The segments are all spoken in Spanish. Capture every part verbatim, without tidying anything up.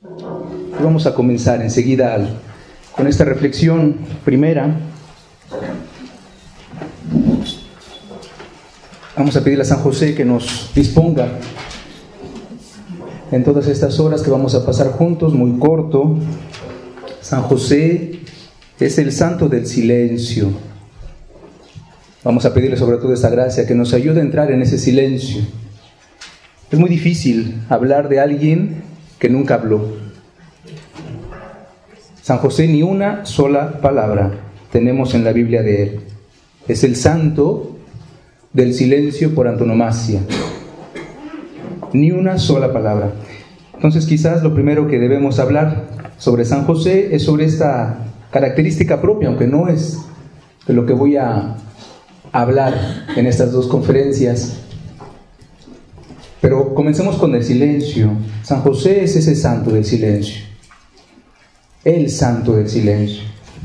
Y vamos a comenzar enseguida al, con esta reflexión primera. Vamos a pedirle a San José que nos disponga en todas estas horas que vamos a pasar juntos, muy corto. San José es el santo del silencio. Vamos a pedirle sobre todo esta gracia que nos ayude a entrar en ese silencio. Es muy difícil hablar de alguien que nunca habló. San José ni una sola palabra tenemos en la Biblia de él. Es el santo del silencio por antonomasia. Ni una sola palabra. Entonces quizás lo primero que debemos hablar sobre San José es sobre esta característica propia, aunque no es de lo que voy a hablar en estas dos conferencias. Pero comencemos con el silencio. San José es ese santo del silencio. El santo del silencio.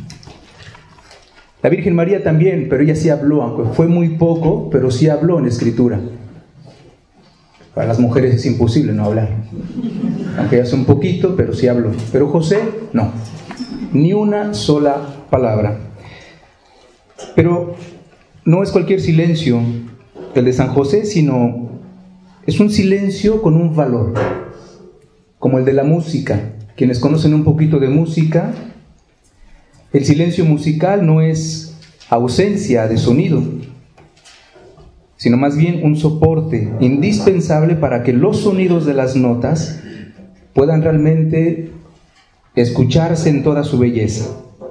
La Virgen María también, pero ella sí habló, aunque fue muy poco, pero sí habló en Escritura. Para las mujeres es imposible no hablar. Aunque hace un poquito, pero sí habló. Pero José, no. Ni una sola palabra. Pero no es cualquier silencio el de San José, sino es un silencio con un valor, como el de la música. Quienes conocen un poquito de música, el silencio musical no es ausencia de sonido, sino más bien un soporte indispensable para que los sonidos de las notas puedan realmente escucharse en toda su belleza.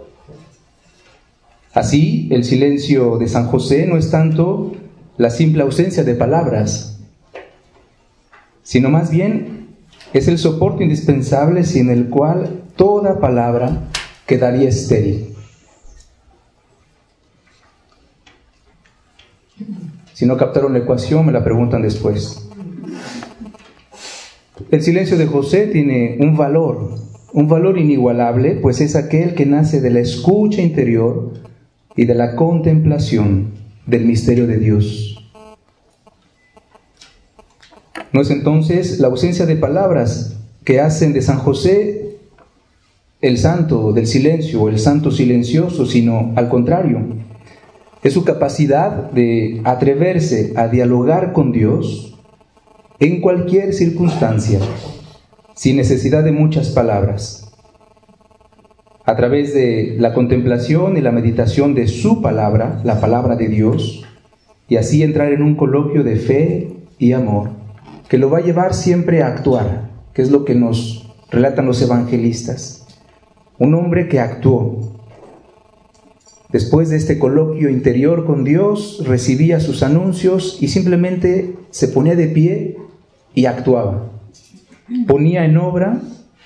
Así, el silencio de San José no es tanto la simple ausencia de palabras, sino más bien es el soporte indispensable sin el cual toda palabra quedaría estéril. Si no captaron la ecuación, me la preguntan después. El silencio de José tiene un valor, un valor inigualable, pues es aquel que nace de la escucha interior y de la contemplación del misterio de Dios. No es entonces la ausencia de palabras que hacen de San José el santo del silencio o el santo silencioso, sino al contrario, es su capacidad de atreverse a dialogar con Dios en cualquier circunstancia, sin necesidad de muchas palabras, a través de la contemplación y la meditación de su palabra, la palabra de Dios, y así entrar en un coloquio de fe y amor, que lo va a llevar siempre a actuar, que es lo que nos relatan los evangelistas. Un hombre que actuó. Después de este coloquio interior con Dios, recibía sus anuncios y simplemente se ponía de pie y actuaba. Ponía en obra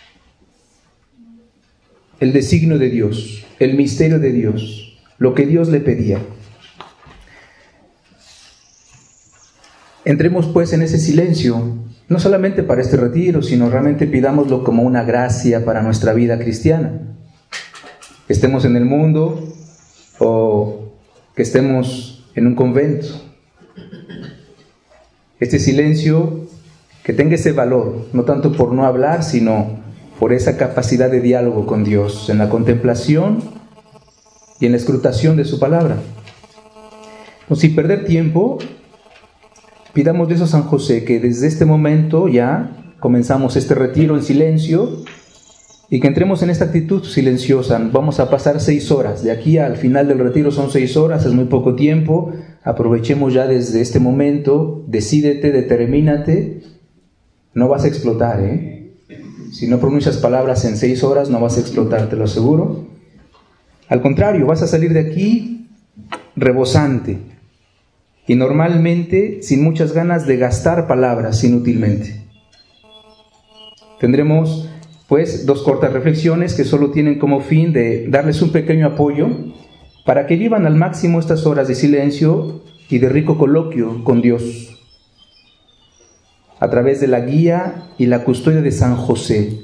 el designio de Dios, el misterio de Dios, lo que Dios le pedía. Entremos pues en ese silencio, no solamente para este retiro, sino realmente pidámoslo como una gracia para nuestra vida cristiana. Que estemos en el mundo o que estemos en un convento. Este silencio que tenga ese valor, no tanto por no hablar, sino por esa capacidad de diálogo con Dios, en la contemplación y en la escrutación de su palabra. No, sin perder tiempo, pidamos de eso a San José, que desde este momento ya comenzamos este retiro en silencio y que entremos en esta actitud silenciosa. Vamos a pasar seis horas. De aquí al final del retiro son seis horas, es muy poco tiempo. Aprovechemos ya desde este momento. Decídete, determínate. No vas a explotar, ¿eh? Si no pronuncias palabras en seis horas, no vas a explotar, te lo aseguro. Al contrario, vas a salir de aquí rebosante. Y normalmente sin muchas ganas de gastar palabras inútilmente. Tendremos pues dos cortas reflexiones que solo tienen como fin de darles un pequeño apoyo para que vivan al máximo estas horas de silencio y de rico coloquio con Dios, a través de la guía y la custodia de San José.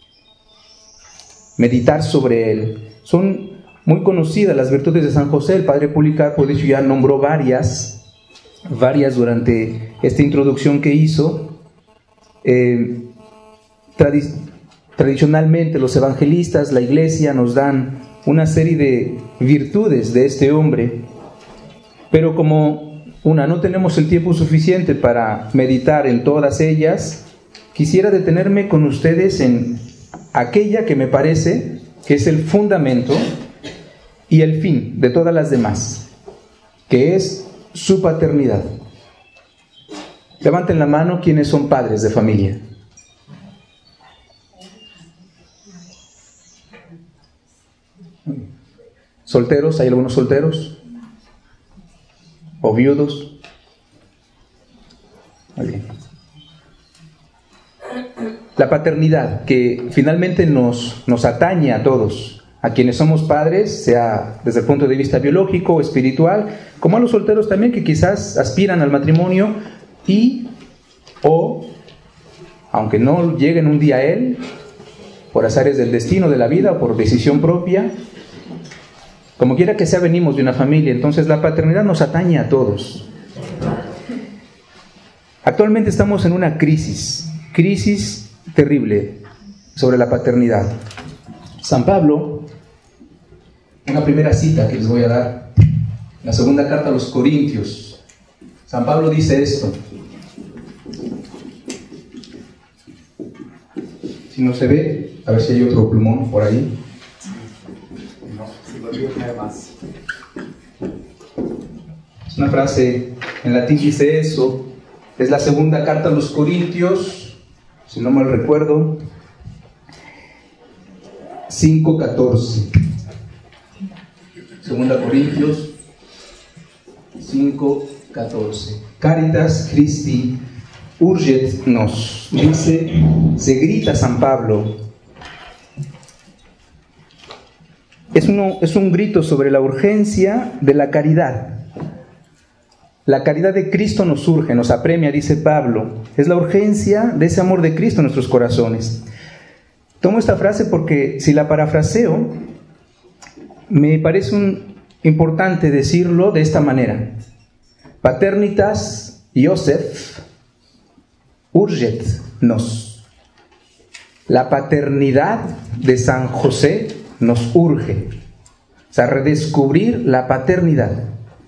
Meditar sobre él. Son muy conocidas las virtudes de San José. El padre Policarpo, de hecho, ya nombró varias, varias durante esta introducción que hizo. Eh, tradi- tradicionalmente los evangelistas, la iglesia, nos dan una serie de virtudes de este hombre, pero como una, no tenemos el tiempo suficiente para meditar en todas ellas, quisiera detenerme con ustedes en aquella que me parece que es el fundamento y el fin de todas las demás, que es su paternidad. Levanten la mano quienes son padres de familia. ¿Solteros? ¿Hay algunos solteros? ¿O viudos? Muy bien. La paternidad, que finalmente nos, nos atañe a todos, a quienes somos padres, sea desde el punto de vista biológico o espiritual, como a los solteros también, que quizás aspiran al matrimonio y, o, aunque no lleguen un día a él, por azares del destino, de la vida, o por decisión propia, como quiera que sea, venimos de una familia. Entonces la paternidad nos atañe a todos. Actualmente estamos en una crisis, crisis terrible sobre la paternidad. San Pablo, una primera cita que les voy a dar, la segunda carta a los Corintios. San Pablo dice esto. Si no se ve, a ver si hay otro plumón por ahí. Es una frase en latín, dice eso. Es la segunda carta a los Corintios, si no mal recuerdo, cinco catorce. Segunda Corintios cinco catorce. Caritas Christi urget nos. Dice, se grita San Pablo. Es, uno, es un grito sobre la urgencia de la caridad. La caridad de Cristo nos urge, nos apremia, dice Pablo. Es la urgencia de ese amor de Cristo en nuestros corazones. Tomo esta frase porque si la parafraseo, me parece un, importante decirlo de esta manera. Paternitas Iosef urget nos. La paternidad de San José nos urge. O sea, redescubrir la paternidad.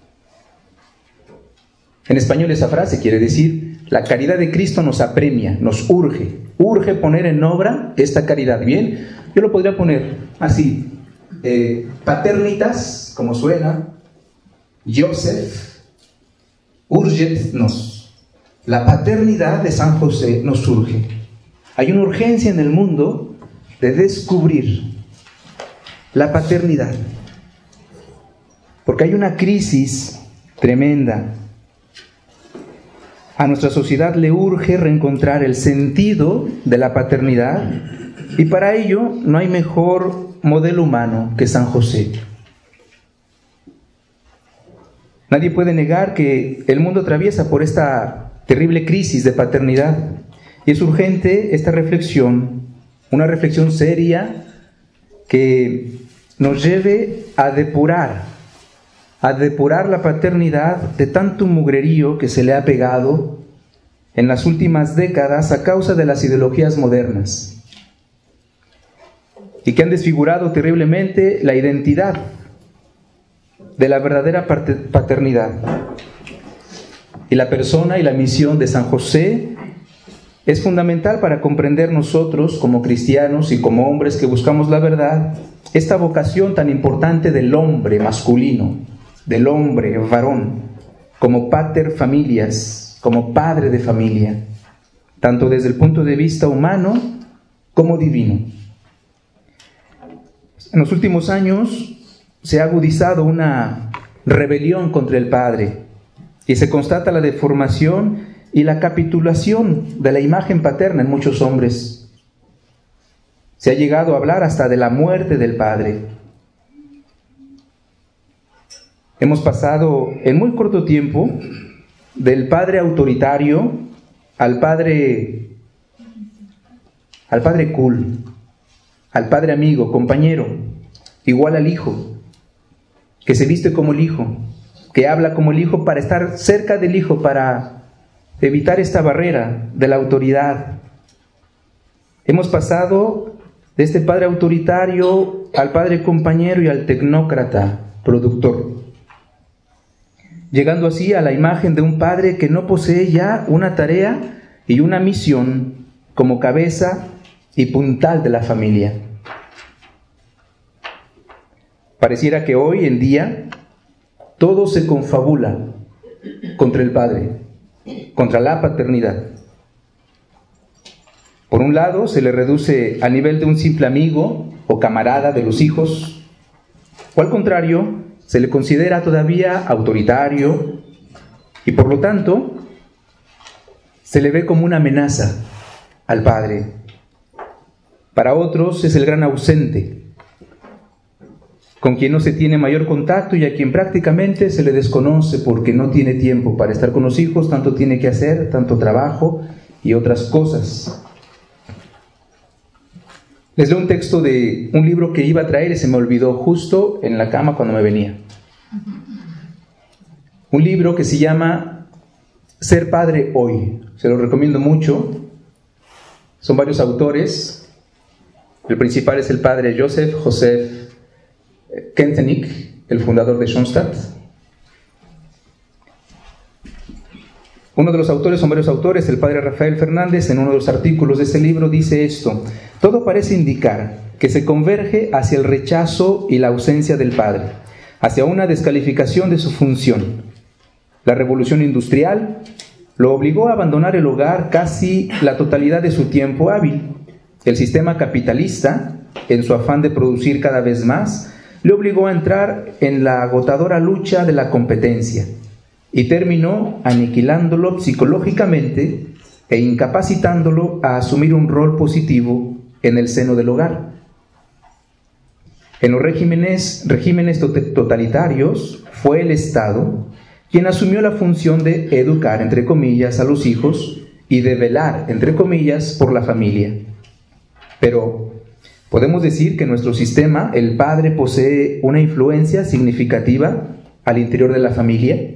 En español esa frase quiere decir, la caridad de Cristo nos apremia, nos urge. Urge poner en obra esta caridad. Bien, yo lo podría poner así. Eh, paternitas, como suena, Joseph, urget nos. La paternidad de San José nos urge. Hay una urgencia en el mundo de descubrir la paternidad. Porque hay una crisis tremenda. A nuestra sociedad le urge reencontrar el sentido de la paternidad y para ello no hay mejor modelo humano que San José. Nadie puede negar que el mundo atraviesa por esta terrible crisis de paternidad y es urgente esta reflexión, una reflexión seria que nos lleve a depurar a depurar la paternidad de tanto mugrerío que se le ha pegado en las últimas décadas a causa de las ideologías modernas y que han desfigurado terriblemente la identidad de la verdadera paternidad. Y la persona y la misión de San José es fundamental para comprender nosotros como cristianos y como hombres que buscamos la verdad, esta vocación tan importante del hombre masculino, del hombre varón, como pater familias, como padre de familia, tanto desde el punto de vista humano como divino. En los últimos años se ha agudizado una rebelión contra el padre y se constata la deformación y la capitulación de la imagen paterna en muchos hombres. Se ha llegado a hablar hasta de la muerte del padre. Hemos pasado en muy corto tiempo del padre autoritario al padre al padre cool, al padre amigo, compañero, igual al hijo, que se viste como el hijo, que habla como el hijo para estar cerca del hijo, para evitar esta barrera de la autoridad. Hemos pasado de este padre autoritario al padre compañero y al tecnócrata productor, llegando así a la imagen de un padre que no posee ya una tarea y una misión como cabeza y puntal de la familia. Pareciera que hoy en día todo se confabula contra el padre, contra la paternidad. Por un lado, se le reduce a nivel de un simple amigo o camarada de los hijos, o al contrario, se le considera todavía autoritario y por lo tanto se le ve como una amenaza al padre. Para otros es el gran ausente, con quien no se tiene mayor contacto y a quien prácticamente se le desconoce porque no tiene tiempo para estar con los hijos, tanto tiene que hacer, tanto trabajo y otras cosas. Les leo un texto de un libro que iba a traer y se me olvidó justo en la cama cuando me venía. Un libro que se llama Ser Padre Hoy. Se lo recomiendo mucho. Son varios autores. El principal es el padre Joseph Joseph Kentenich, el fundador de Schoenstatt. Uno de los autores, son varios autores, el padre Rafael Fernández, en uno de los artículos de este libro dice esto: todo parece indicar que se converge hacia el rechazo y la ausencia del padre, hacia una descalificación de su función. La revolución industrial lo obligó a abandonar el hogar casi la totalidad de su tiempo hábil. El sistema capitalista, en su afán de producir cada vez más, le obligó a entrar en la agotadora lucha de la competencia y terminó aniquilándolo psicológicamente e incapacitándolo a asumir un rol positivo en el seno del hogar. En los regímenes, regímenes totalitarios fue el Estado quien asumió la función de educar, entre comillas, a los hijos y de velar, entre comillas, por la familia. Pero podemos decir que en nuestro sistema el padre posee una influencia significativa al interior de la familia.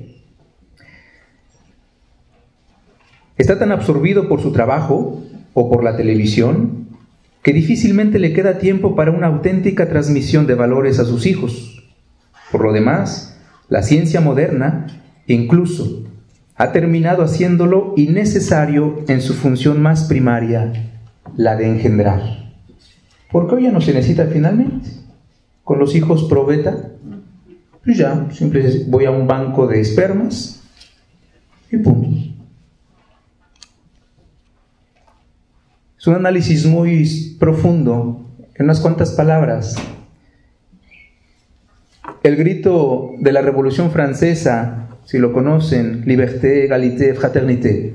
Está tan absorbido por su trabajo o por la televisión que difícilmente le queda tiempo para una auténtica transmisión de valores a sus hijos. Por lo demás, la ciencia moderna incluso ha terminado haciéndolo innecesario en su función más primaria, la de engendrar. Porque hoy ya no se necesita finalmente. Con los hijos pro beta, pues ya, simplemente voy a un banco de espermas y punto. Es un análisis muy profundo, en unas cuantas palabras. El grito de la Revolución Francesa, si lo conocen, liberté, égalité, fraternité,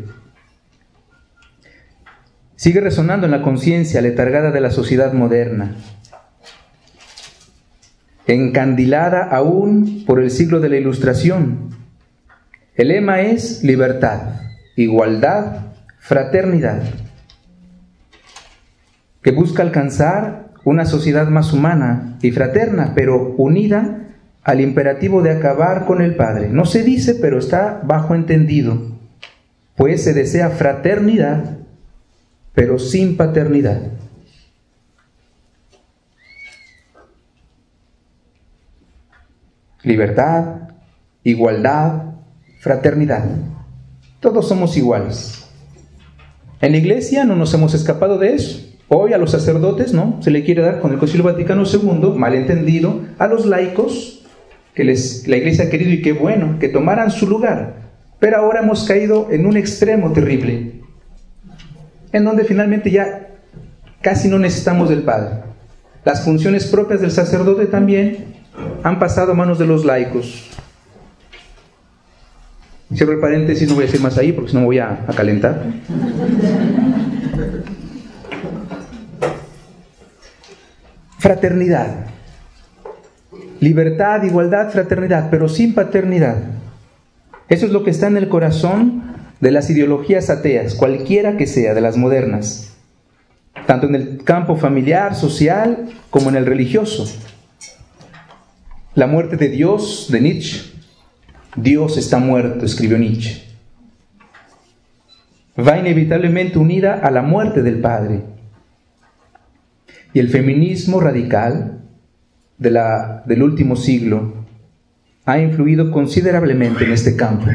sigue resonando en la conciencia letargada de la sociedad moderna, encandilada aún por el siglo de la Ilustración. El lema es libertad, igualdad, fraternidad, que busca alcanzar una sociedad más humana y fraterna, pero unida al imperativo de acabar con el padre. No se dice, pero está bajo entendido, pues se desea fraternidad, pero sin paternidad. Libertad, igualdad, fraternidad. Todos somos iguales. En la Iglesia no nos hemos escapado de eso. Hoy a los sacerdotes, ¿no?, se le quiere dar con el Concilio Vaticano segundo, malentendido, a los laicos, que les, la Iglesia ha querido, y qué bueno, que tomaran su lugar. Pero ahora hemos caído en un extremo terrible, en donde finalmente ya casi no necesitamos del Padre. Las funciones propias del sacerdote también han pasado a manos de los laicos. Cierro el paréntesis, no voy a decir más ahí porque si no me voy a, a calentar. Fraternidad. Libertad, igualdad, fraternidad, pero sin paternidad. Eso es lo que está en el corazón de las ideologías ateas, cualquiera que sea, de las modernas, tanto en el campo familiar, social, como en el religioso. La muerte de Dios, de Nietzsche. Dios está muerto, escribió Nietzsche. Va inevitablemente unida a la muerte del Padre. Y el feminismo radical de la, del último siglo ha influido considerablemente en este campo.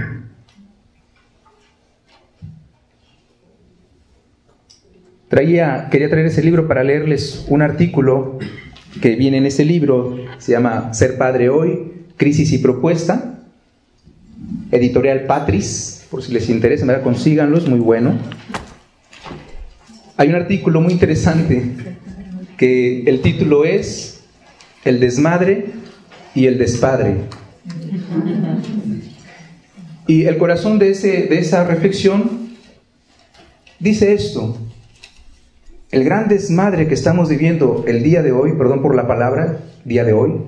Traía, quería traer ese libro para leerles un artículo que viene en ese libro, se llama Ser Padre Hoy, Crisis y Propuesta, editorial Patris, por si les interesa, ¿verdad? Consíganlo, es muy bueno. Hay un artículo muy interesante que el título es El desmadre y el despadre. Y el corazón de, ese, de esa reflexión dice esto: el gran desmadre que estamos viviendo el día de hoy, perdón por la palabra, día de hoy,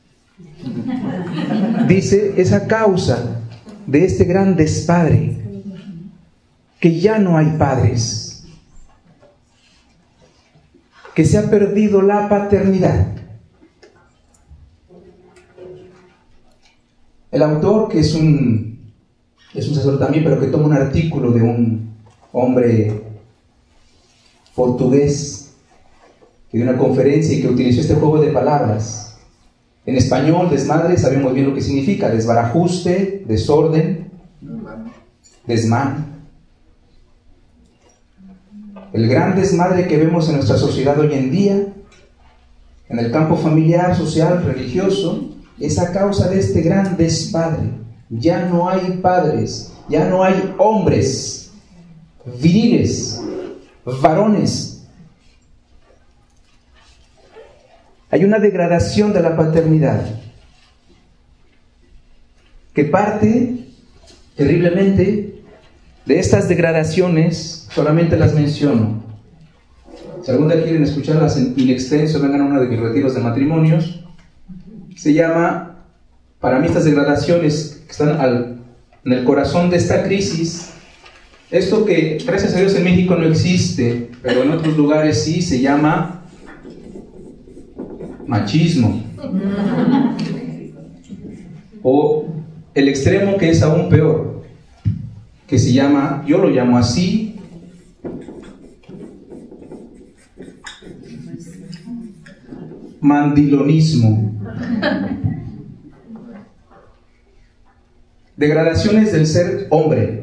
dice, es a causa de este gran despadre, que ya no hay padres, que se ha perdido la paternidad. El autor, que es un, es un sacerdote también, pero que toma un artículo de un hombre portugués que dio una conferencia y que utilizó este juego de palabras. En español, desmadre, sabemos bien lo que significa: desbarajuste, desorden, desmán. El gran desmadre que vemos en nuestra sociedad hoy en día, en el campo familiar, social, religioso, es a causa de este gran despadre. Ya no hay padres, ya no hay hombres viriles, varones. Hay una degradación de la paternidad que parte terriblemente de estas degradaciones. Solamente las menciono. Si algún día quieren escucharlas en in extenso, vengan a uno de mis retiros de matrimonios. Se llama, para mí estas degradaciones que están al, en el corazón de esta crisis, esto que gracias a Dios en México no existe, pero en otros lugares sí, se llama machismo. O el extremo, que es aún peor, que se llama, yo lo llamo así, mandilonismo. Degradaciones del ser hombre.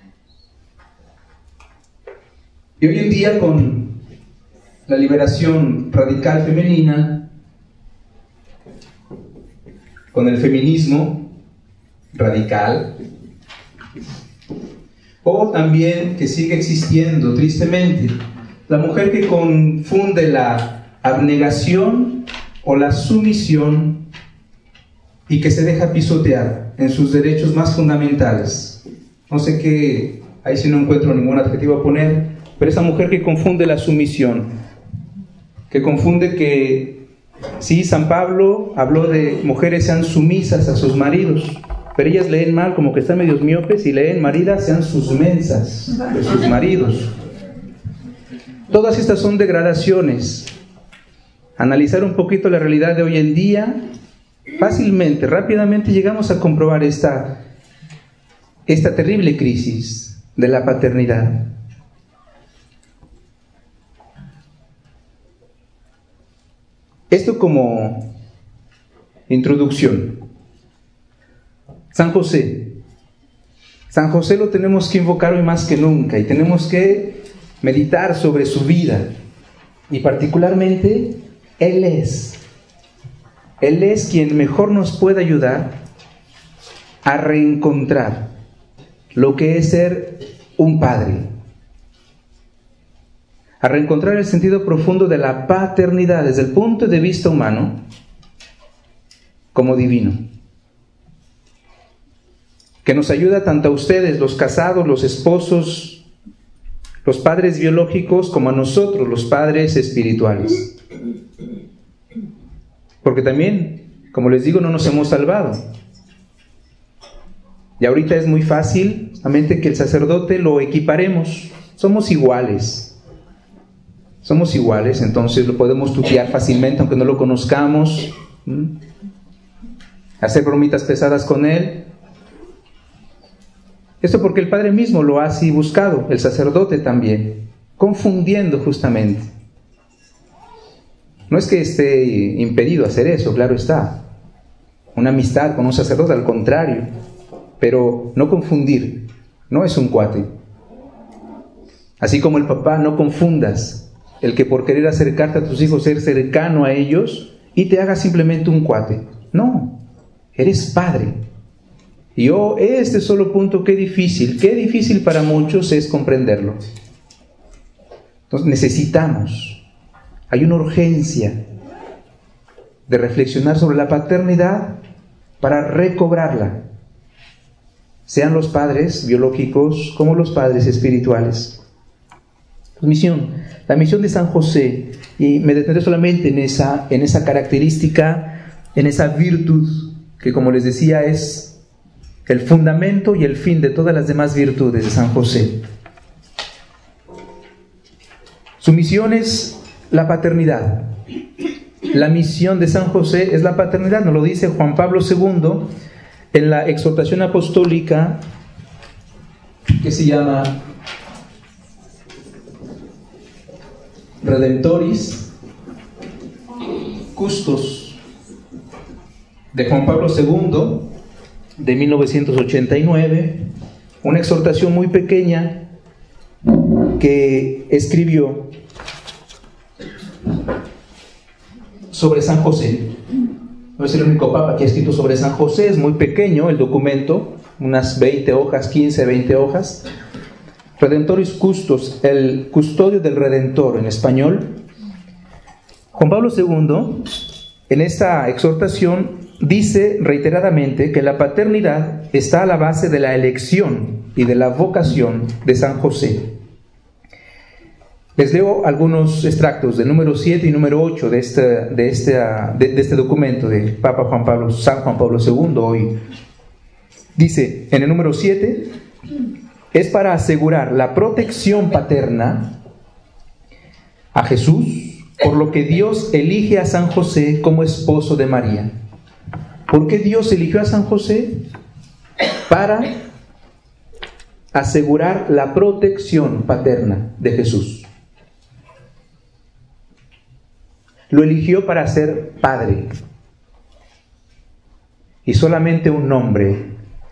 Y hoy en día, con la liberación radical femenina, con el feminismo radical, o también que sigue existiendo tristemente la mujer que confunde la abnegación o la sumisión y que se deja pisotear en sus derechos más fundamentales. No sé qué, ahí sí no encuentro ningún adjetivo a poner, pero esa mujer que confunde la sumisión, que confunde que, sí, San Pablo habló de mujeres sean sumisas a sus maridos, pero ellas leen mal, como que están medios miopes, y leen maridas sean sus mensas de sus maridos. Todas estas son degradaciones. Analizar un poquito la realidad de hoy en día, fácilmente, rápidamente llegamos a comprobar esta, esta terrible crisis de la paternidad. Esto como introducción. San José. San José lo tenemos que invocar hoy más que nunca y tenemos que meditar sobre su vida. Y particularmente, Él es. Él es quien mejor nos puede ayudar a reencontrar lo que es ser un padre. A reencontrar el sentido profundo de la paternidad desde el punto de vista humano como divino. Que nos ayuda tanto a ustedes, los casados, los esposos, los padres biológicos, como a nosotros, los padres espirituales. Porque también, como les digo, no nos hemos salvado. Y ahorita es muy fácil, solamente que el sacerdote lo equiparemos. Somos iguales. Somos iguales, entonces lo podemos tutear fácilmente, aunque no lo conozcamos. ¿Mm? Hacer bromitas pesadas con él. Esto porque el Padre mismo lo ha así buscado, el sacerdote también, confundiendo justamente. No es que esté impedido hacer eso, claro está. Una amistad con un sacerdote, al contrario. Pero no confundir, no es un cuate. Así como el papá, no confundas el que por querer acercarte a tus hijos, ser cercano a ellos, y te hagas simplemente un cuate. No, eres padre. Y oh, este solo punto, qué difícil, qué difícil para muchos es comprenderlo. Entonces necesitamos, hay una urgencia de reflexionar sobre la paternidad para recobrarla, sean los padres biológicos como los padres espirituales. Misión, la misión de San José, y me detendré solamente en esa, en esa característica, en esa virtud, que como les decía es el fundamento y el fin de todas las demás virtudes de San José. Su misión es la paternidad. La misión de San José es la paternidad, nos lo dice Juan Pablo segundo en la exhortación apostólica que se llama Redemptoris Custos, de Juan Pablo segundo, de mil novecientos ochenta y nueve, una exhortación muy pequeña que escribió sobre San José. No es el único papa que ha escrito sobre San José, es muy pequeño el documento, unas veinte hojas, quince, veinte hojas. Redemptoris Custos, el custodio del Redentor en español. Juan Pablo segundo, en esta exhortación, dice reiteradamente que la paternidad está a la base de la elección y de la vocación de San José. Les leo algunos extractos del número siete y número ocho de este, de este, de, de este documento de Papa Juan Pablo, San Juan Pablo segundo hoy. Dice en el número siete: es para asegurar la protección paterna a Jesús, por lo que Dios elige a San José como esposo de María. ¿Por qué Dios eligió a San José? Para asegurar la protección paterna de Jesús. Lo eligió para ser padre. Y solamente un hombre,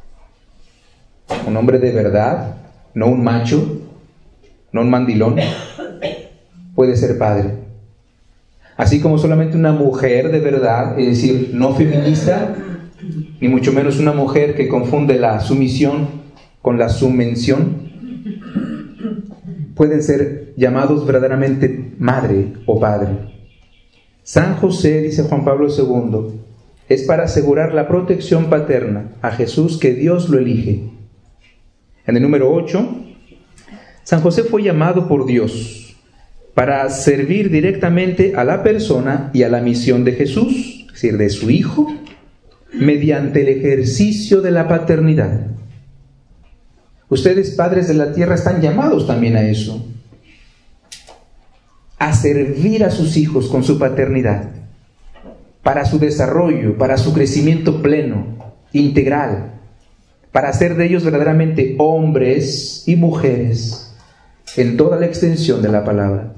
un hombre de verdad, no un macho, no un mandilón, puede ser padre. Así como solamente una mujer de verdad, es decir, no feminista, ni mucho menos una mujer que confunde la sumisión con la sumención, pueden ser llamados verdaderamente madre o padre. San José, dice Juan Pablo segundo, es para asegurar la protección paterna a Jesús, que Dios lo elige. En el número ocho, San José fue llamado por Dios para servir directamente a la persona y a la misión de Jesús, es decir, de su Hijo, mediante el ejercicio de la paternidad. Ustedes, padres de la tierra, están llamados también a eso, a servir a sus hijos con su paternidad, para su desarrollo, para su crecimiento pleno, integral, para hacer de ellos verdaderamente hombres y mujeres en toda la extensión de la palabra.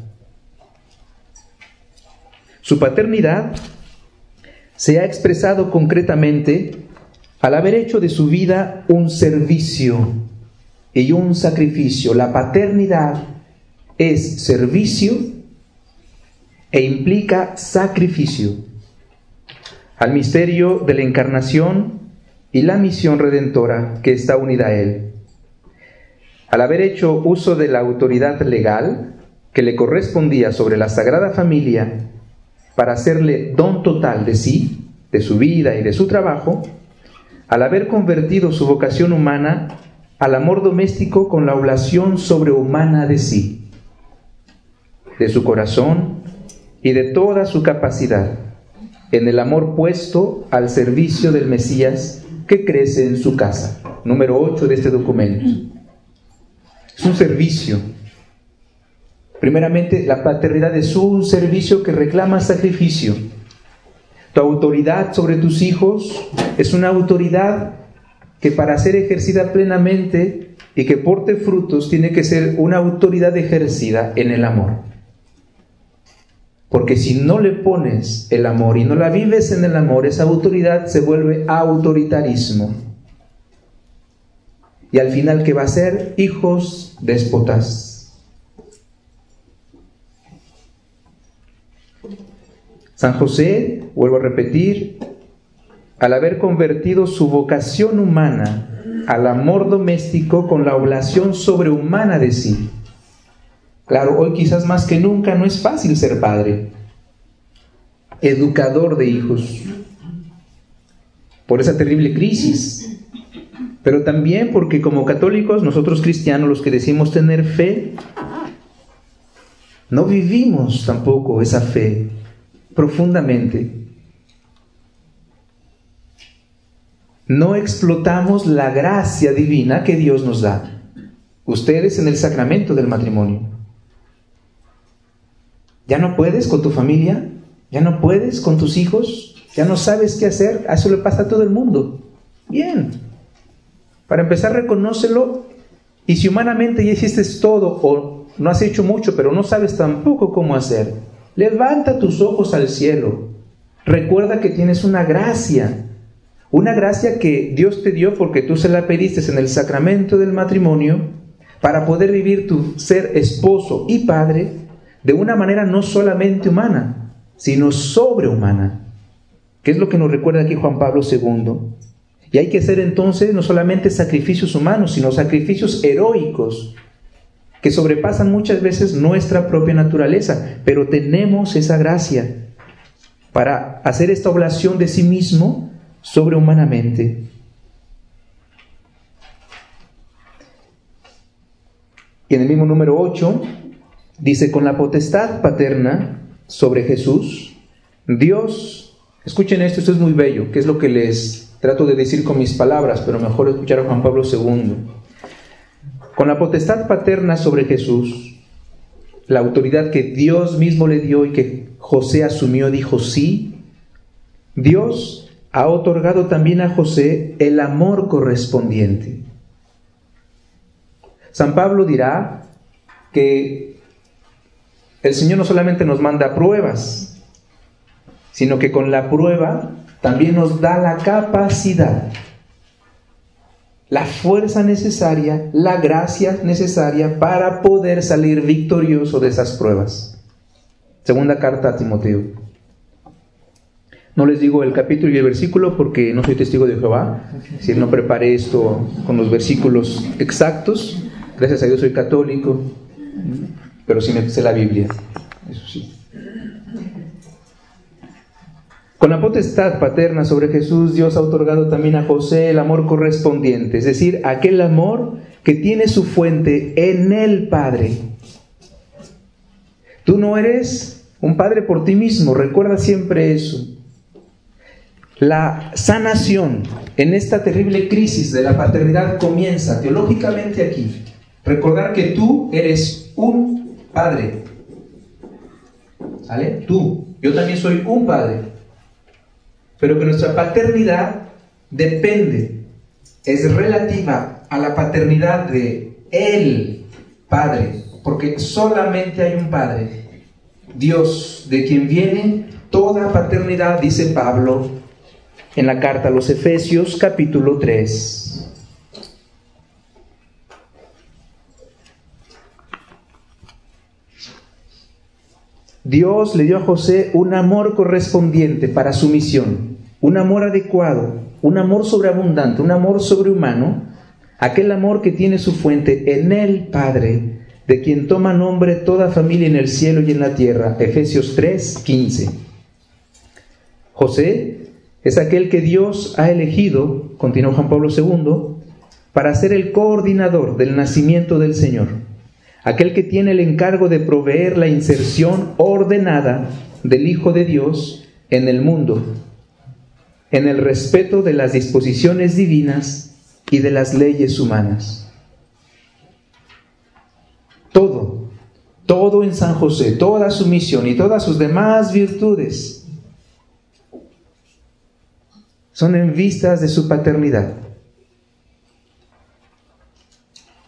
Su paternidad se ha expresado concretamente al haber hecho de su vida un servicio y un sacrificio. La paternidad es servicio e implica sacrificio al misterio de la encarnación y la misión redentora que está unida a él. Al haber hecho uso de la autoridad legal que le correspondía sobre la Sagrada Familia para hacerle don total de sí, de su vida y de su trabajo, al haber convertido su vocación humana al amor doméstico con la oblación sobrehumana de sí, de su corazón y de toda su capacidad, en el amor puesto al servicio del Mesías que crece en su casa. Número ocho de este documento. Es un servicio. Primeramente, la paternidad es un servicio que reclama sacrificio. Tu autoridad sobre tus hijos es una autoridad que, para ser ejercida plenamente y que porte frutos, tiene que ser una autoridad ejercida en el amor. Porque si no le pones el amor y no la vives en el amor, esa autoridad se vuelve autoritarismo. Y al final, ¿qué va a ser? Hijos déspotas. San José, vuelvo a repetir, al haber convertido su vocación humana al amor doméstico con la oblación sobrehumana de sí. Claro, hoy quizás más que nunca no es fácil ser padre, educador de hijos, por esa terrible crisis, pero también porque como católicos, nosotros cristianos, los que decimos tener fe, no vivimos tampoco esa fe profundamente. No explotamos la gracia divina que Dios nos da. Ustedes en el sacramento del matrimonio. ¿Ya no puedes con tu familia? ¿Ya no puedes con tus hijos? ¿Ya no sabes qué hacer? A eso le pasa a todo el mundo. Bien. Para empezar, reconócelo. Y si humanamente ya hiciste todo o no has hecho mucho, pero no sabes tampoco cómo hacer, levanta tus ojos al cielo. Recuerda que tienes una gracia. Una gracia que Dios te dio porque tú se la pediste en el sacramento del matrimonio para poder vivir tu ser esposo y padre de una manera no solamente humana, sino sobrehumana, que es lo que nos recuerda aquí Juan Pablo segundo. Y hay que hacer entonces no solamente sacrificios humanos, sino sacrificios heroicos, que sobrepasan muchas veces nuestra propia naturaleza, pero tenemos esa gracia para hacer esta oblación de sí mismo sobrehumanamente. Y en el mismo número ocho, dice, con la potestad paterna sobre Jesús, Dios, escuchen esto, esto es muy bello, que es lo que les trato de decir con mis palabras, pero mejor escuchar a Juan Pablo segundo. Con la potestad paterna sobre Jesús, la autoridad que Dios mismo le dio y que José asumió, dijo sí, Dios ha otorgado también a José el amor correspondiente. San Pablo dirá que el Señor no solamente nos manda pruebas, sino que con la prueba también nos da la capacidad, la fuerza necesaria, la gracia necesaria para poder salir victorioso de esas pruebas. Segunda carta a Timoteo. No les digo el capítulo y el versículo porque no soy testigo de Jehová. Si no preparé esto con los versículos exactos, gracias a Dios soy católico, pero sí me sé la Biblia, eso sí. Con la potestad paterna sobre Jesús, Dios ha otorgado también a José el amor correspondiente, es decir, aquel amor que tiene su fuente en el Padre. Tú no eres un padre por ti mismo, recuerda siempre eso. La sanación en esta terrible crisis de la paternidad comienza teológicamente aquí. Recordar que tú eres un padre. ¿Vale? Tú. Yo también soy un padre. Pero que nuestra paternidad depende, es relativa a la paternidad de el Padre, porque solamente hay un Padre, Dios, de quien viene toda paternidad, dice Pablo en la carta a los Efesios, capítulo tres. Dios le dio a José un amor correspondiente para su misión, un amor adecuado, un amor sobreabundante, un amor sobrehumano, aquel amor que tiene su fuente en el Padre, de quien toma nombre toda familia en el cielo y en la tierra. Efesios tres, quince. José es aquel que Dios ha elegido, continuó Juan Pablo segundo, para ser el coordinador del nacimiento del Señor. Aquel que tiene el encargo de proveer la inserción ordenada del Hijo de Dios en el mundo, en el respeto de las disposiciones divinas y de las leyes humanas. Todo, todo en San José, toda su misión y todas sus demás virtudes son en vistas de su paternidad,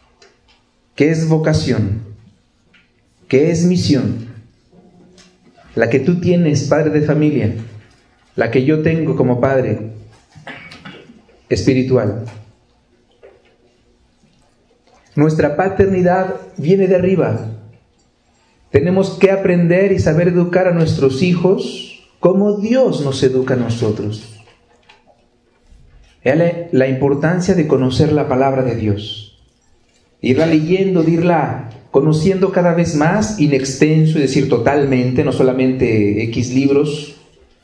que es vocación, que es misión, la que tú tienes, padre de familia, la que yo tengo como padre espiritual. Nuestra paternidad viene de arriba. Tenemos que aprender y saber educar a nuestros hijos como Dios nos educa a nosotros. La, la importancia de conocer la palabra de Dios, irla leyendo, de irla conociendo cada vez más, in extenso, es decir, totalmente, no solamente X libros,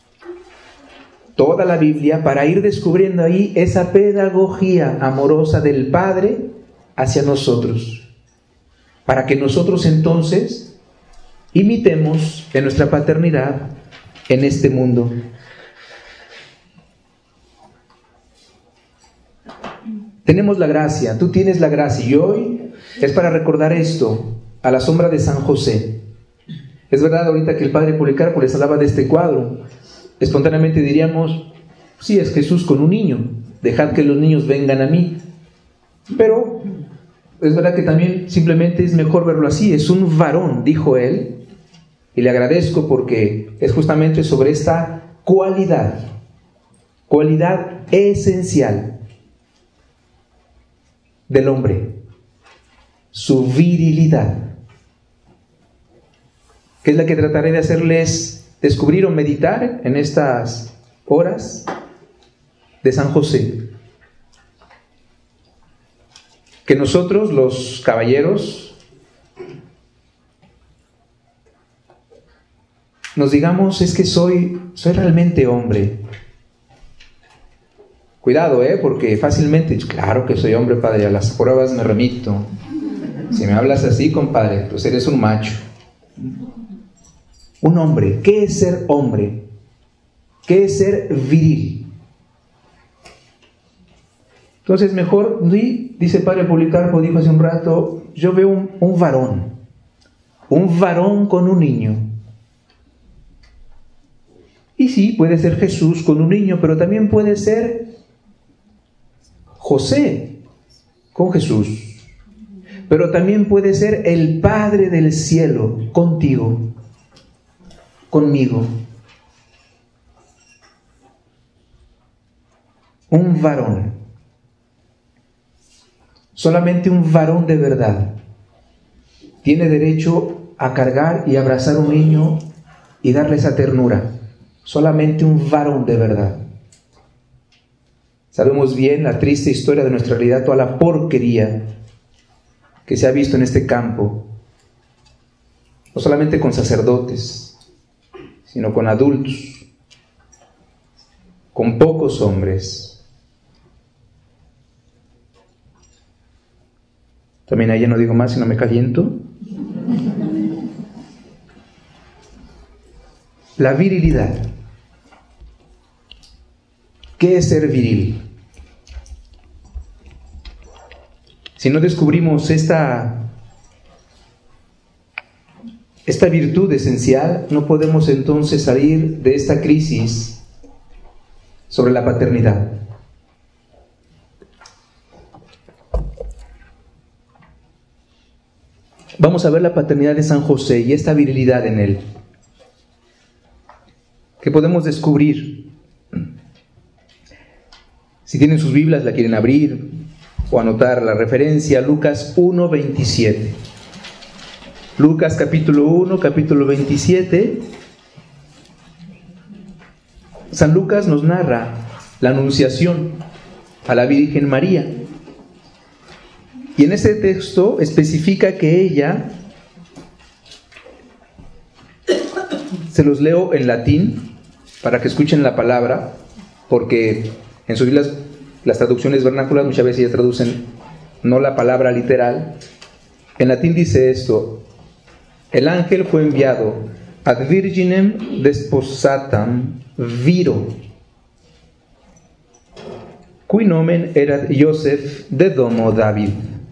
toda la Biblia, para ir descubriendo ahí esa pedagogía amorosa del Padre hacia nosotros, para que nosotros entonces imitemos en nuestra paternidad en este mundo. Tenemos la gracia, tú tienes la gracia, y hoy es para recordar esto a la sombra de San José. Es verdad, ahorita que el padre Policarpo les hablaba de este cuadro, espontáneamente diríamos, sí, es Jesús con un niño, dejad que los niños vengan a mí. Pero es verdad que también simplemente es mejor verlo así, es un varón, dijo él, y le agradezco porque es justamente sobre esta cualidad, cualidad esencial del hombre, su virilidad, que es la que trataré de hacerles descubrir o meditar en estas horas de San José. Que nosotros, los caballeros, nos digamos, es que soy, soy realmente hombre. Cuidado, ¿eh? Porque fácilmente, claro que soy hombre, padre, a las pruebas me remito. Si me hablas así, compadre, pues eres un macho. Un hombre, ¿qué es ser hombre? ¿Qué es ser viril? Entonces mejor, dice el padre Policarpo, dijo hace un rato, yo veo un, un varón, un varón con un niño. Y sí, puede ser Jesús con un niño, pero también puede ser José con Jesús. Pero también puede ser el Padre del cielo contigo, conmigo. Un varón. Solamente un varón de verdad tiene derecho a cargar y abrazar a un niño y darle esa ternura. Solamente un varón de verdad. Sabemos bien la triste historia de nuestra realidad, toda la porquería que se ha visto en este campo, no solamente con sacerdotes, sino con adultos, con pocos hombres. También ahí ya no digo más, si no me caliento. La virilidad. ¿Qué es ser viril? Si no descubrimos esta, esta virtud esencial, no podemos entonces salir de esta crisis sobre la paternidad. Vamos a ver la paternidad de San José y esta virilidad en él. ¿Qué podemos descubrir? Si tienen sus Biblias, la quieren abrir o anotar la referencia, Lucas uno, veintisiete. Lucas capítulo uno, capítulo veintisiete. San Lucas nos narra la anunciación a la Virgen María. Y en ese texto especifica que ella, se los leo en latín para que escuchen la palabra, porque en sus Biblias las traducciones vernáculas muchas veces ya traducen no la palabra literal. En latín dice esto: el ángel fue enviado ad virginem desposatam viro, cui nomen erat Joseph de domo David.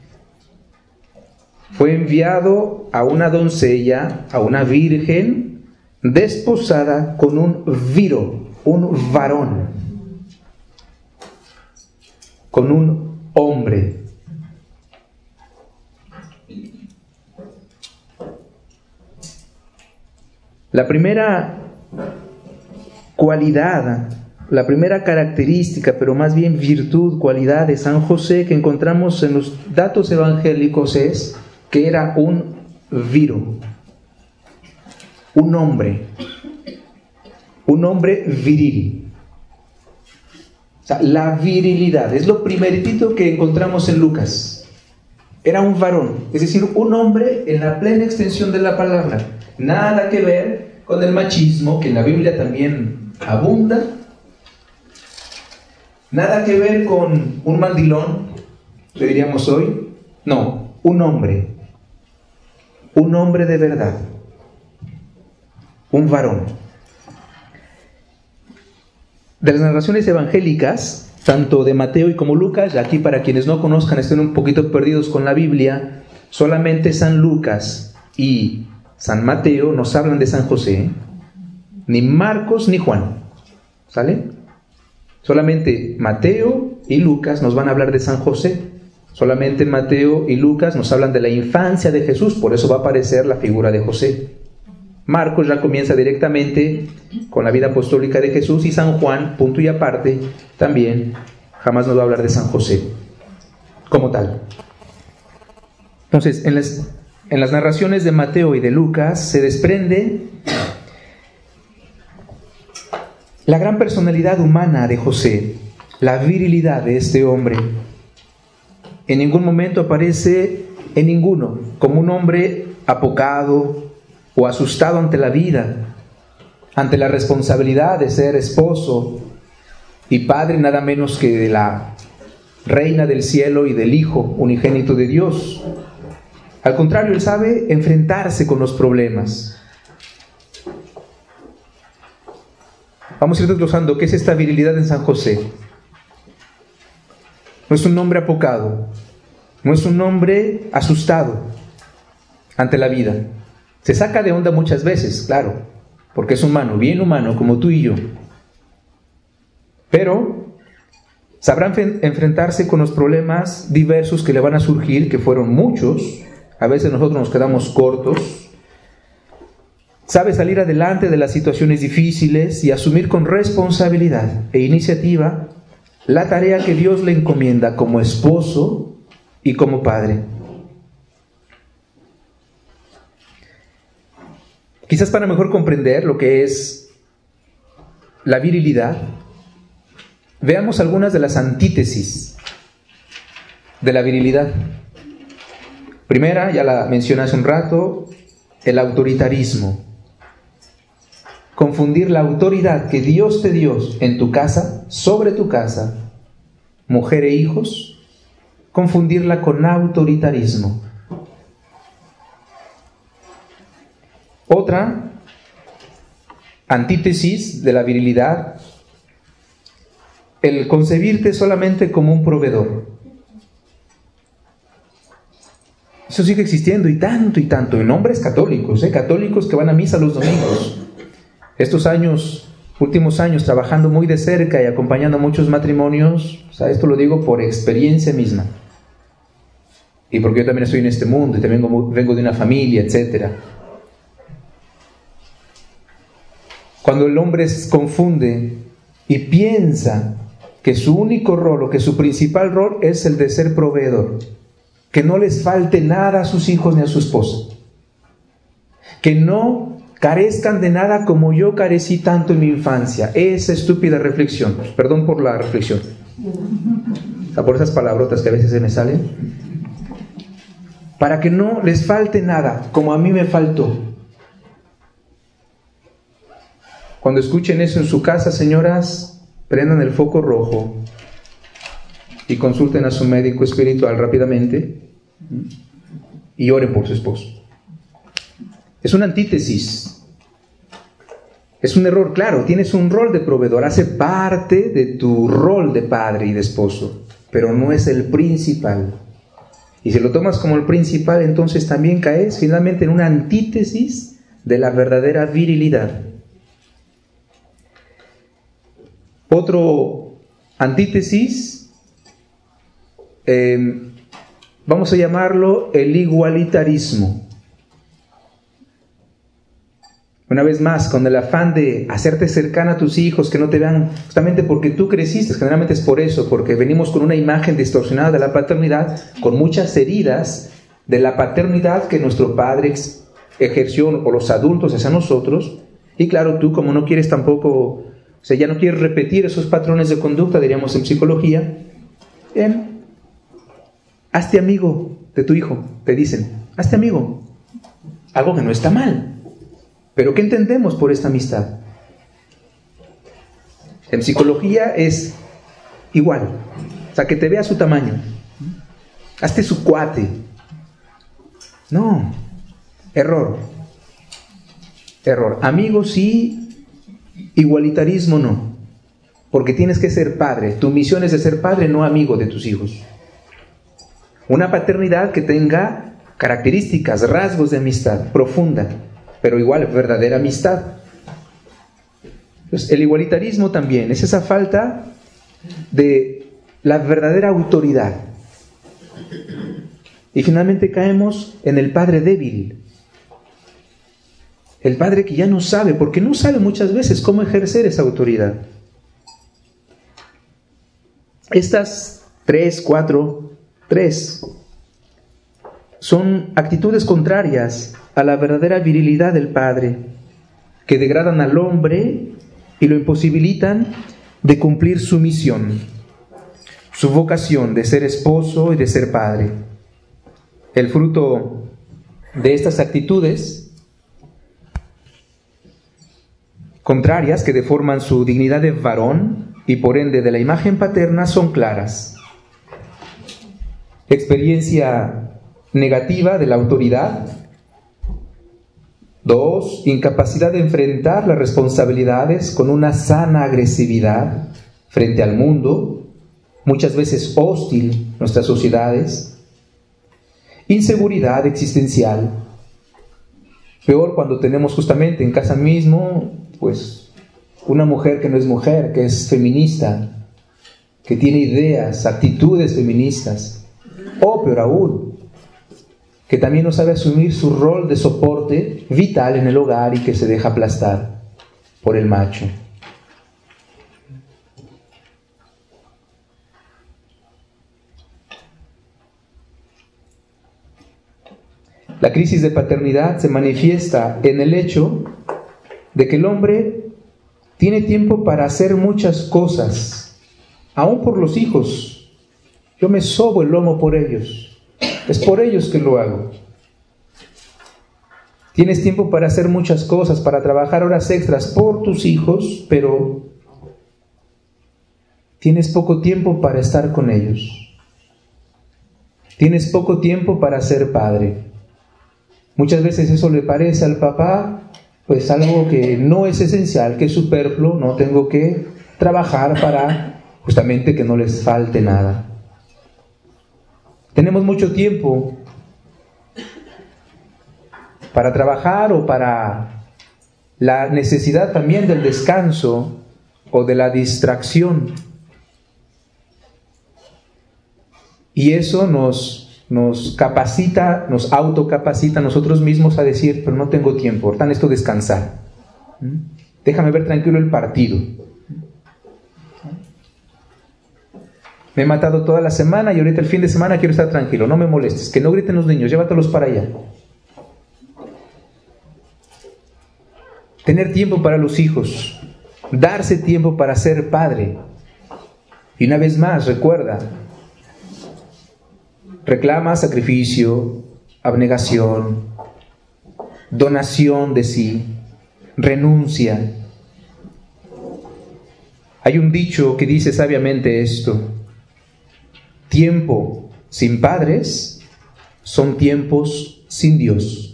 Fue enviado a una doncella, a una virgen desposada con un viro, un varón, con un hombre. La primera cualidad, la primera característica, pero más bien virtud, cualidad de San José que encontramos en los datos evangélicos es que era un viro, un hombre, un hombre viril. O sea, la virilidad es lo primeritito que encontramos en Lucas. Era un varón, es decir, un hombre en la plena extensión de la palabra. Nada que ver con el machismo, que en la Biblia también abunda. Nada que ver con un mandilón, le diríamos hoy. No, un hombre. Un hombre de verdad. Un varón. De las narraciones evangélicas, tanto de Mateo y como Lucas, aquí para quienes no conozcan, estén un poquito perdidos con la Biblia, solamente San Lucas y San Mateo nos hablan de San José, ni Marcos ni Juan, ¿sale? Solamente Mateo y Lucas nos van a hablar de San José. Solamente Mateo y Lucas nos hablan de la infancia de Jesús, por eso va a aparecer la figura de José. Marcos ya comienza directamente con la vida apostólica de Jesús, y San Juan, punto y aparte, también jamás nos va a hablar de San José como tal. Entonces, en las, en las narraciones de Mateo y de Lucas se desprende la gran personalidad humana de José, la virilidad de este hombre. En ningún momento aparece en ninguno como un hombre apocado o asustado ante la vida, ante la responsabilidad de ser esposo y padre nada menos que de la reina del cielo y del Hijo unigénito de Dios. Al contrario, él sabe enfrentarse con los problemas. Vamos a ir desglosando qué es esta virilidad en San José. No es un hombre apocado, no es un hombre asustado ante la vida. Se saca de onda muchas veces, claro, porque es humano, bien humano, como tú y yo. Pero sabrá enfrentarse con los problemas diversos que le van a surgir, que fueron muchos. A veces nosotros nos quedamos cortos. Sabe salir adelante de las situaciones difíciles y asumir con responsabilidad e iniciativa la tarea que Dios le encomienda como esposo y como padre. Quizás para mejor comprender lo que es la virilidad, veamos algunas de las antítesis de la virilidad. Primera, ya la mencioné hace un rato, el autoritarismo. Confundir la autoridad que Dios te dio en tu casa, sobre tu casa, mujer e hijos, confundirla con autoritarismo. Otra antítesis de la virilidad, el concebirte solamente como un proveedor. Eso sigue existiendo, y tanto y tanto, en hombres católicos, ¿eh? católicos que van a misa los domingos. Estos años, últimos años, trabajando muy de cerca y acompañando a muchos matrimonios, o sea, esto lo digo por experiencia misma. Y porque yo también estoy en este mundo y también vengo, vengo de una familia, etcétera. Cuando el hombre se confunde y piensa que su único rol o que su principal rol es el de ser proveedor, que no les falte nada a sus hijos ni a su esposa, que no carezcan de nada como yo carecí tanto en mi infancia. Esa estúpida reflexión, perdón por la reflexión, o sea, por esas palabrotas que a veces se me salen, para que no les falte nada como a mí me faltó. Cuando escuchen eso en su casa, señoras, prendan el foco rojo y consulten a su médico espiritual rápidamente y oren por su esposo. Es una antítesis. Es un error, claro, tienes un rol de proveedor, hace parte de tu rol de padre y de esposo, pero no es el principal. Y si lo tomas como el principal, entonces también caes finalmente en una antítesis de la verdadera virilidad. Otro antítesis, eh, vamos a llamarlo el igualitarismo. Una vez más, con el afán de hacerte cercana a tus hijos, que no te vean justamente porque tú creciste, generalmente es por eso, porque venimos con una imagen distorsionada de la paternidad, con muchas heridas de la paternidad que nuestro padre ejerció o los adultos hacia nosotros. Y claro, tú como no quieres tampoco, o sea, ya no quieres repetir esos patrones de conducta, diríamos en psicología, bien, hazte amigo de tu hijo, te dicen, hazte amigo, algo que no está mal. Pero ¿qué entendemos por esta amistad? En psicología es igual, o sea, que te vea su tamaño, hazte su cuate. No, error, error. Amigo sí, igualitarismo no, porque tienes que ser padre. Tu misión es de ser padre, no amigo de tus hijos. Una paternidad que tenga características, rasgos de amistad profunda, pero igual verdadera amistad. Entonces, el igualitarismo también es esa falta de la verdadera autoridad. Y finalmente caemos en el padre débil. El padre que ya no sabe, porque no sabe muchas veces cómo ejercer esa autoridad. Estas tres, cuatro, tres son actitudes contrarias a la verdadera virilidad del padre, que degradan al hombre y lo imposibilitan de cumplir su misión, su vocación de ser esposo y de ser padre. El fruto de estas actitudes contrarias que deforman su dignidad de varón y por ende de la imagen paterna son claras. Experiencia negativa de la autoridad. Dos, incapacidad de enfrentar las responsabilidades con una sana agresividad frente al mundo, muchas veces hostil a nuestras sociedades. Inseguridad existencial. Peor cuando tenemos justamente en casa mismo, pues, una mujer que no es mujer, que es feminista, que tiene ideas, actitudes feministas. O peor aún, que también no sabe asumir su rol de soporte vital en el hogar y que se deja aplastar por el macho. La crisis de paternidad se manifiesta en el hecho de que el hombre tiene tiempo para hacer muchas cosas, aún por los hijos. Yo me sobo el lomo por ellos. Es por ellos que lo hago. Tienes tiempo para hacer muchas cosas, para trabajar horas extras por tus hijos, pero tienes poco tiempo para estar con ellos. Tienes poco tiempo para ser padre. Muchas veces eso le parece al papá, pues algo que no es esencial, que es superfluo, no tengo que trabajar para justamente que no les falte nada. Tenemos mucho tiempo para trabajar o para la necesidad también del descanso o de la distracción. Y eso nos, nos capacita, nos autocapacita a nosotros mismos a decir, pero no tengo tiempo, ahorita necesito descansar. Déjame ver tranquilo el partido. Me he matado toda la semana y ahorita el fin de semana quiero estar tranquilo, no me molestes, que no griten los niños, llévatelos para allá. Tener tiempo para los hijos, darse tiempo para ser padre. Y una vez más, recuerda, reclama sacrificio, abnegación, donación de sí, renuncia. Hay un dicho que dice sabiamente esto: tiempo sin padres son tiempos sin Dios.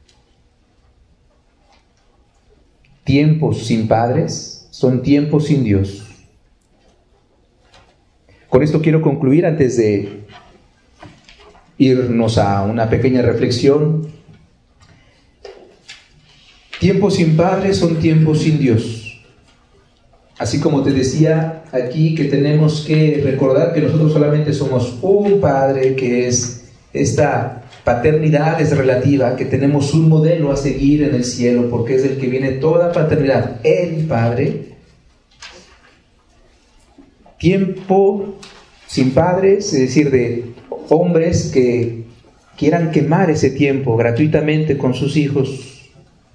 Tiempos sin padres son tiempos sin Dios. Con esto quiero concluir antes de irnos a una pequeña reflexión. Tiempos sin padres son tiempos sin Dios. Así como te decía aquí que tenemos que recordar que nosotros solamente somos un padre, que es esta paternidad es relativa, que tenemos un modelo a seguir en el cielo, porque es del que viene toda paternidad, el Padre. Tiempo sin padres, es decir, de hombres que quieran quemar ese tiempo gratuitamente con sus hijos,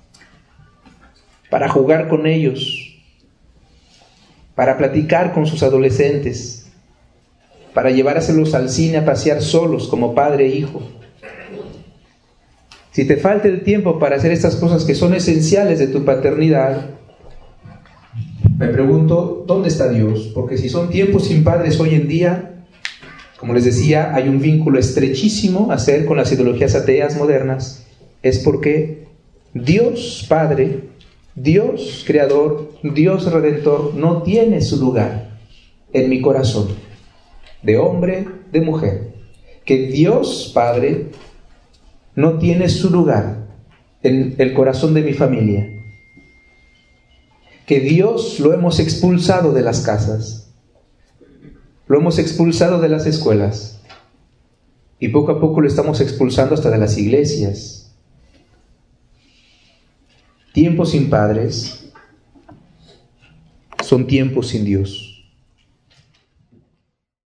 para jugar con ellos, para platicar con sus adolescentes, para llevárselos al cine a pasear solos como padre e hijo. Si te falta el tiempo para hacer estas cosas que son esenciales de tu paternidad, me pregunto, ¿dónde está Dios? Porque si son tiempos sin padres hoy en día, como les decía, hay un vínculo estrechísimo a hacer con las ideologías ateas modernas. Es porque Dios Padre, Dios Creador, Dios Redentor, no tiene su lugar en mi corazón, de hombre, de mujer. Que Dios Padre no tiene su lugar en el corazón de mi familia. Que Dios lo hemos expulsado de las casas, lo hemos expulsado de las escuelas, y poco a poco lo estamos expulsando hasta de las iglesias. Tiempos sin padres son tiempos sin Dios.